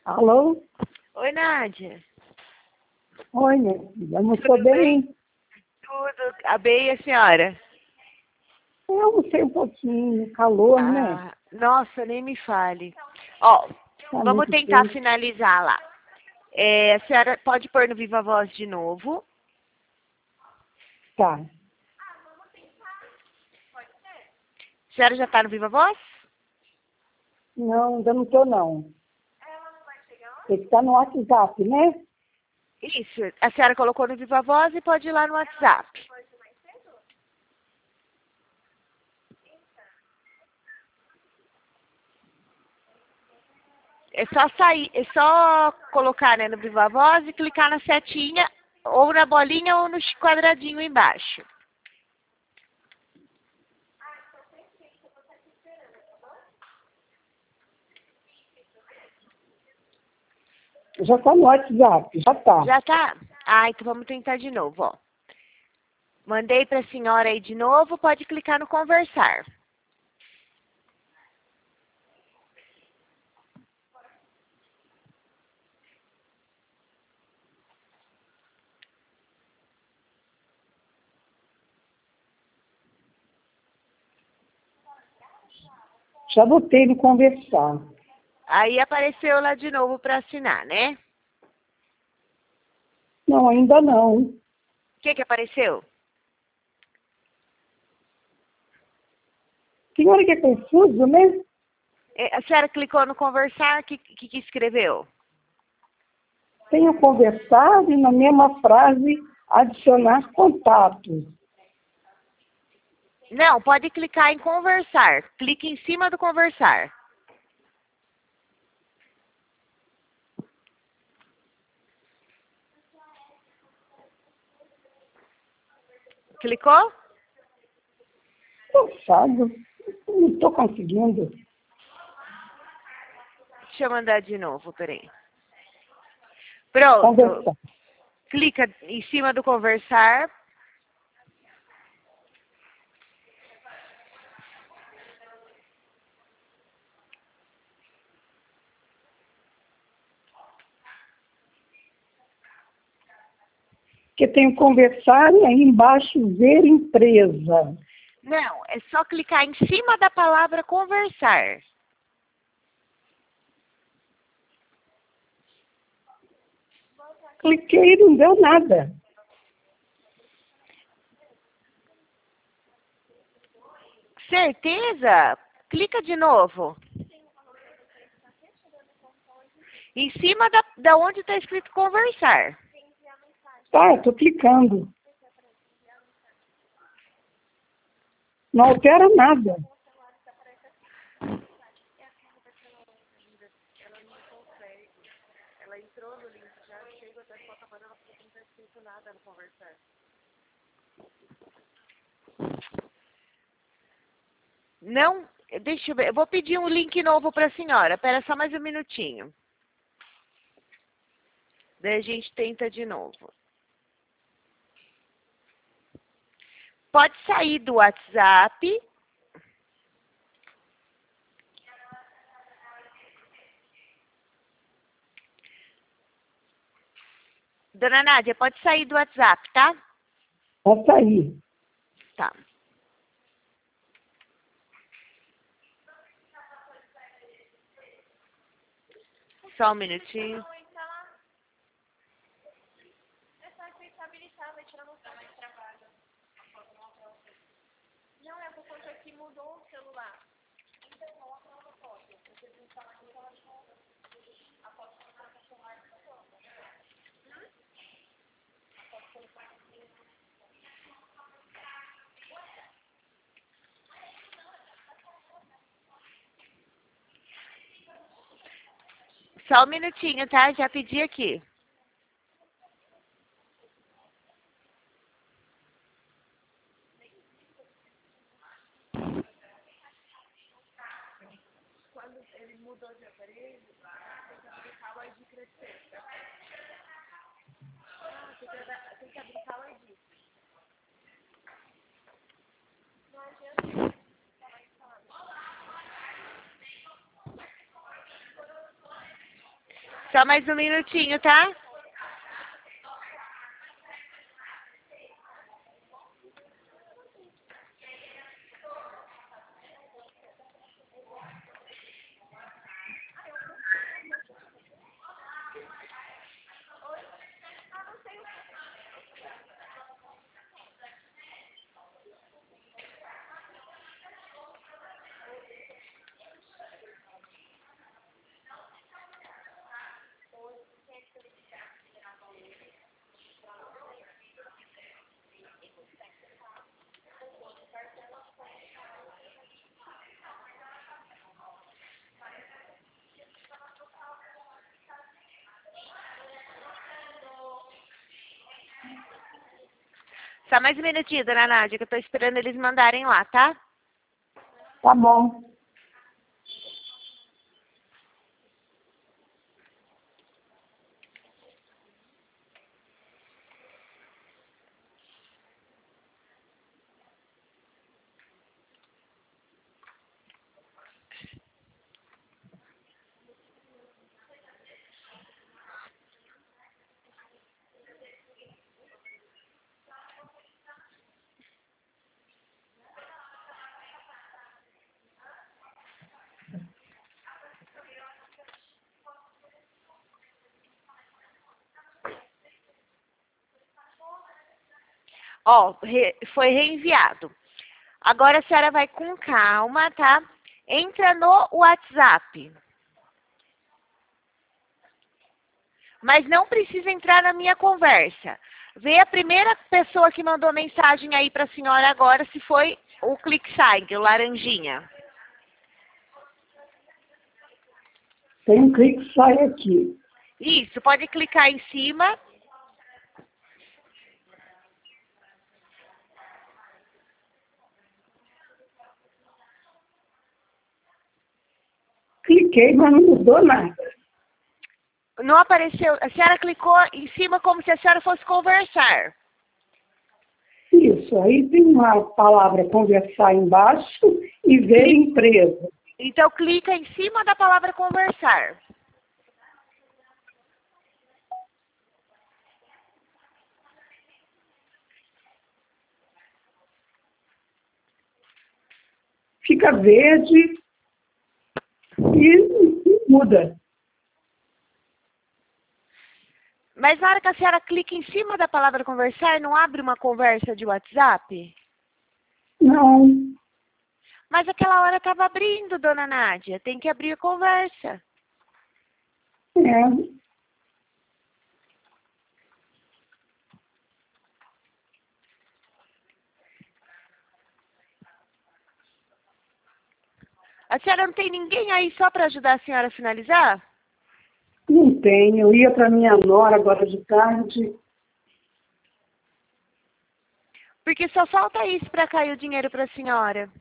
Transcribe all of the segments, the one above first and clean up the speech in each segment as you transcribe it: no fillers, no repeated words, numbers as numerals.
Alô? Oi, Nádia. Oi, minha filha. Almoçou bem? Tudo. A Bey e a senhora? Eu almocei um pouquinho, calor, né? Ah, nossa, nem me fale. Ó, Tá vamos muito tentar quente. finalizar lá. A senhora pode pôr no Viva Voz de novo. Tá. A senhora já está no Viva Voz? Não, ainda não tô, não. Tem que estar no WhatsApp, né? Isso. A senhora colocou no Viva Voz e pode ir lá no WhatsApp. É só sair, é só colocar, né, no Viva Voz e clicar na setinha, ou na bolinha ou no quadradinho embaixo. Já tá no WhatsApp, já tá. Já tá? Ah, então vamos tentar de novo, ó. Mandei para a senhora aí de novo, pode clicar no conversar. Já botei no conversar. Aí apareceu lá de novo para assinar, né? Não, ainda não. O que apareceu? Senhora que é confuso, né? A senhora clicou no conversar, o que escreveu? Tenho conversado e na mesma frase adicionar contato. Não, pode clicar em conversar. Clique em cima do conversar. Clicou? Cansado. Não estou conseguindo. Deixa eu mandar de novo, peraí. Pronto. Conversar. Clica em cima do conversar. Que tenho conversar e aí embaixo ver empresa. Não, é só clicar em cima da palavra conversar. Cliquei e não deu nada. Certeza? Clica de novo. Em cima da onde está escrito conversar. Tá, eu tô clicando. Não altera nada. Ela entrou no link, já chega até só trabalhando, ela falou que não está escrito nada no conversar. Não, deixa eu ver. Eu vou pedir um link novo para a senhora. Espera só mais um minutinho. Daí a gente tenta de novo. Pode sair do WhatsApp. Dona Nádia, pode sair do WhatsApp, tá? Vai sair. Tá. Só um minutinho. Só um minutinho, tá? Já pedi aqui. Só mais um minutinho, tá? Só mais um minutinho, dona Nádia, que eu tô esperando eles mandarem lá, tá? Tá bom. Ó, foi reenviado. Agora a senhora vai com calma, tá? Entra no WhatsApp. Mas não precisa entrar na minha conversa. Vê a primeira pessoa que mandou mensagem aí para a senhora agora, se foi o ClickSign, o laranjinha. Tem um clique sai aqui. Isso, pode clicar em cima. Cliquei, mas não mudou nada. Não apareceu. A senhora clicou em cima como se a senhora fosse conversar. Isso, aí tem uma palavra conversar embaixo e ver empresa. Então clica em cima da palavra conversar. Fica verde e muda. Mas na hora que a senhora clica em cima da palavra conversar, não abre uma conversa de WhatsApp? Não, Mas aquela hora estava abrindo, dona Nádia. Tem que abrir a conversa. é. A senhora não tem ninguém aí só para ajudar a senhora a finalizar? Não tem. Eu ia para minha nora agora de tarde. Porque só falta isso para cair o dinheiro para a senhora.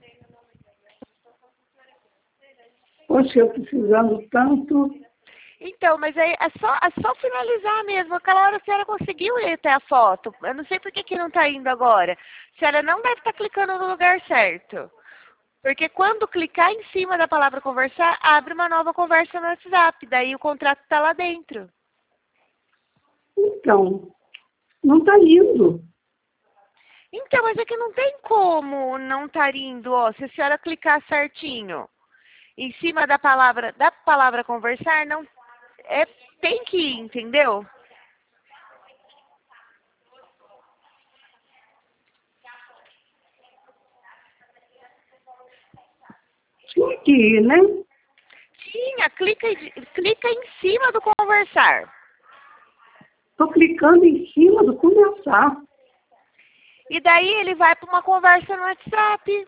Poxa, eu precisando tanto. Então, mas aí é só finalizar mesmo. Aquela hora a senhora conseguiu ir até a foto. Eu não sei por que não está indo agora. A senhora não deve estar clicando no lugar certo. Porque quando clicar em cima da palavra conversar, abre uma nova conversa no WhatsApp. Daí o contrato está lá dentro. Então, não está indo. Então, mas é que não tem como não estar indo, ó. Se a senhora clicar certinho em cima da palavra conversar, não tem que ir, entendeu? Tinha que ir, né? Tinha, clica em cima do conversar. Estou clicando em cima do conversar. E daí ele vai para uma conversa no WhatsApp.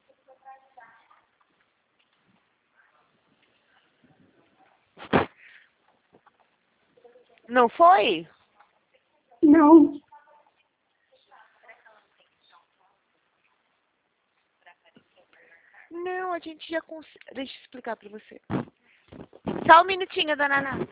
Não foi? Não. Não, a gente já conseguiu. Deixa eu explicar para você. Só um minutinho, dona Ana.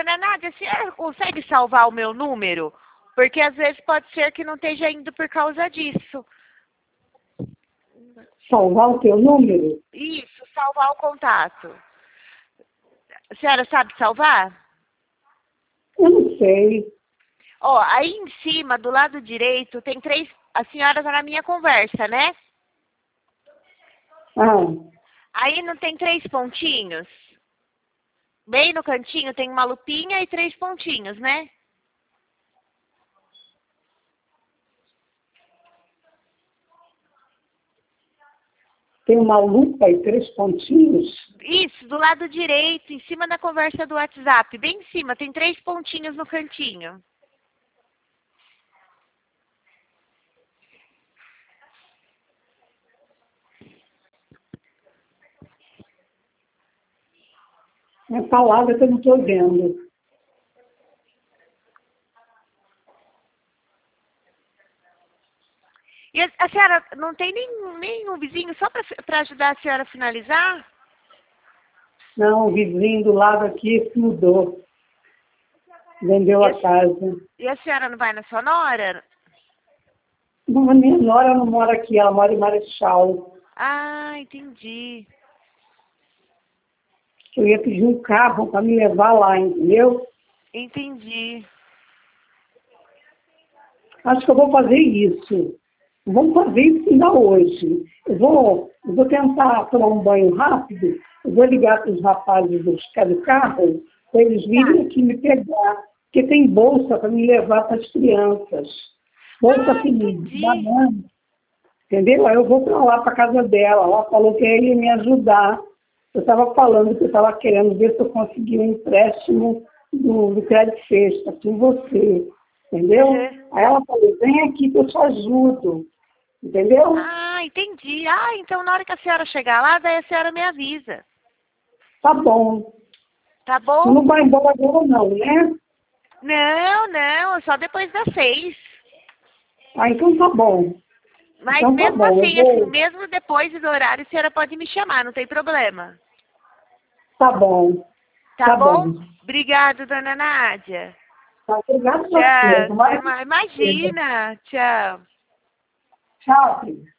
Dona Nádia, a senhora consegue salvar o meu número? Porque às vezes pode ser que não esteja indo por causa disso. Salvar o teu número? Isso, salvar o contato. A senhora sabe salvar? Eu não sei. Ó, aí em cima, do lado direito, tem 3... A senhora tá na minha conversa, né? Ah, Aí não tem 3 pontinhos? Bem no cantinho tem uma lupinha e 3 pontinhos, né? tem uma lupa e 3 pontinhos. Isso, do lado direito, em cima da conversa do WhatsApp. Bem em cima, tem 3 pontinhos no cantinho. É palavra que eu não estou vendo. E a senhora não tem nenhum vizinho só para ajudar a senhora a finalizar? Não, o vizinho do lado aqui se mudou. Vendeu a casa. E a senhora não vai na sua nora? Não, a minha nora não mora aqui, ela mora em Marechal. Ah, entendi. Eu ia pedir um carro para me levar lá, entendeu? Entendi. Acho que eu vou fazer isso. Vamos fazer isso ainda hoje. Eu vou tentar tomar um banho rápido. Eu vou ligar para os rapazes do carro, para eles virem aqui me pegar. Porque tem bolsa para me levar para as crianças. Bolsa feliz, banana. Entendeu? Aí eu vou para lá, para a casa dela. Ela falou que ele ia me ajudar. Eu estava falando que eu estava querendo ver se eu conseguia um empréstimo do Crédito Festa com você. Entendeu? Aí ela falou, vem aqui que eu te ajudo. Entendeu? Ah, entendi. Ah, então na hora que a senhora chegar lá, daí a senhora me avisa. Tá bom. Tá bom? Não vai embora agora não, né? Não, só depois das 6. Ah, então tá bom. Mas então, mesmo tá bom, assim, assim, mesmo depois do horário, a senhora pode me chamar, não tem problema. Tá bom. Tá bom? Obrigada, dona Nádia. Tá, obrigada. Tchau. Imagina. Tchau. Tchau, filho.